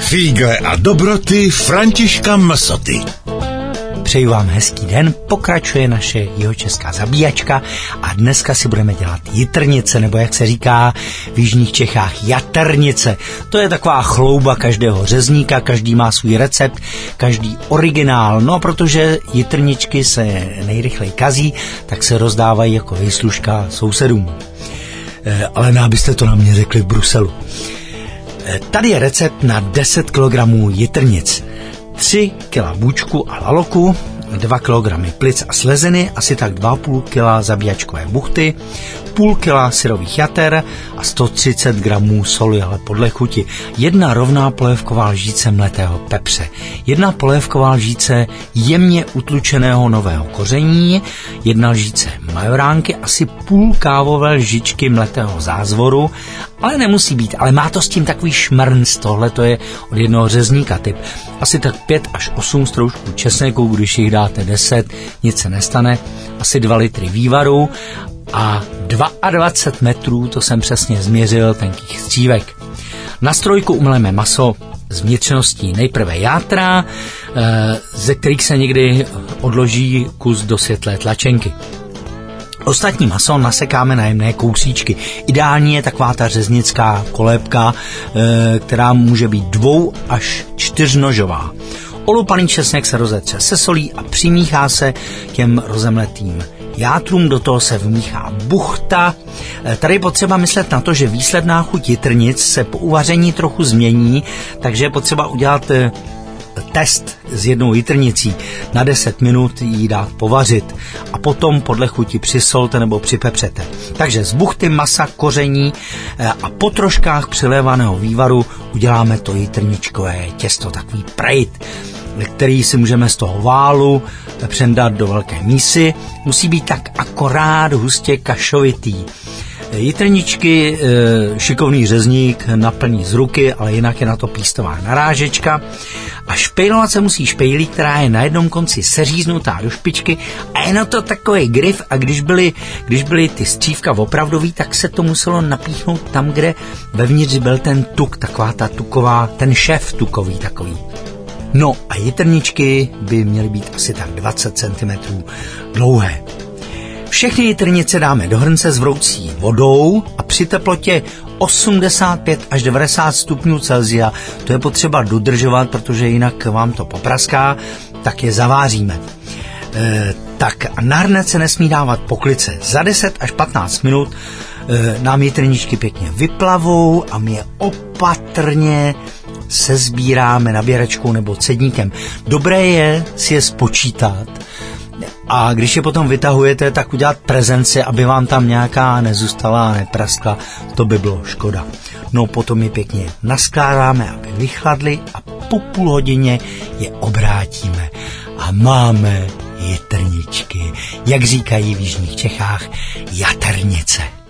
Fígle a dobroty Františka Msoty. Přeji vám hezký den, pokračuje naše jihočeská zabíjačka a dneska si budeme dělat jitrnice, nebo jak se říká v jižních Čechách jaternice. To je taková chlouba každého řezníka, každý má svůj recept, každý originál, no protože jitrničky se nejrychleji kazí, tak se rozdávají jako výslužka sousedům. Ale ne, abyste to na mě řekli v Bruselu. Tady je recept na 10 kg jitrnic. 3 kg bůčku a laloku, 2 kg plic a sleziny, asi tak 2,5 kg zabíjačkové buchty, půl kila syrových jater a 130 gramů soli, ale podle chuti. 1 rovná polévková lžíce mletého pepře, 1 polévková lžíce jemně utlučeného nového koření, 1 lžíce majoránky, asi půl kávové lžičky mletého zázvoru, ale nemusí být, ale má to s tím takový šmrnc, tohle to je od jednoho řezníka typ. Asi tak 5 až 8 stroužků česneku, když jich dáte 10, nic se nestane, asi 2 litry vývaru a 22 metrů, to jsem přesně změřil, tenkých střívek. Na strojku umeleme maso z vnitřností nejprve játra, ze kterých se někdy odloží kus do světlé tlačenky. Ostatní maso nasekáme na jemné kousíčky. Ideální je taková ta řeznická kolébka, která může být 2 až 4 nožová. Olupaný česnek se rozetře se solí a přimíchá se těm rozemletým játrům, do toho se vmíchá buchta. Tady je potřeba myslet na to, že výsledná chuť jitrnic se po uvaření trochu změní, takže je potřeba udělat test s jednou jitrnicí. Na 10 minut ji dát povařit a potom podle chuti přisolte nebo připepřete. Takže z buchty, masa, koření a po troškách přilévaného vývaru uděláme to jitrničkové těsto, takový prejt, který si můžeme z toho válu přendat do velké mísy. Musí být tak akorát hustě kašovitý. Jitrničky šikovný řezník naplní z ruky, ale jinak je na to pístová narážečka. A špejlovat se musí špejlí, která je na jednom konci seříznutá do špičky a je na to takový grif, a když byly ty střívka opravdový, tak se to muselo napíchnout tam, kde vevnitř byl ten tuk, taková ta tuková, ten šéf tukový takový. No a jitrničky by měly být asi tak 20 cm dlouhé. Všechny jitrnice dáme do hrnce s vroucí vodou a při teplotě 85 až 90 stupňů Celsia. To je potřeba dodržovat, protože jinak vám to popraská, tak je zaváříme. Tak a na hrnec se nesmí dávat poklice. Za 10 až 15 minut nám jitrničky pěkně vyplavou a my je opatrně sezbíráme nabíračkou nebo cedníkem. Dobré je si je spočítat a když je potom vytahujete, tak udělat prezenci, aby vám tam nějaká nezůstala a nepraskla, to by bylo škoda. No potom je pěkně naskládáme, aby vychladly a po půl hodině je obrátíme a máme jitrničky, jak říkají v jižních Čechách, jaternice.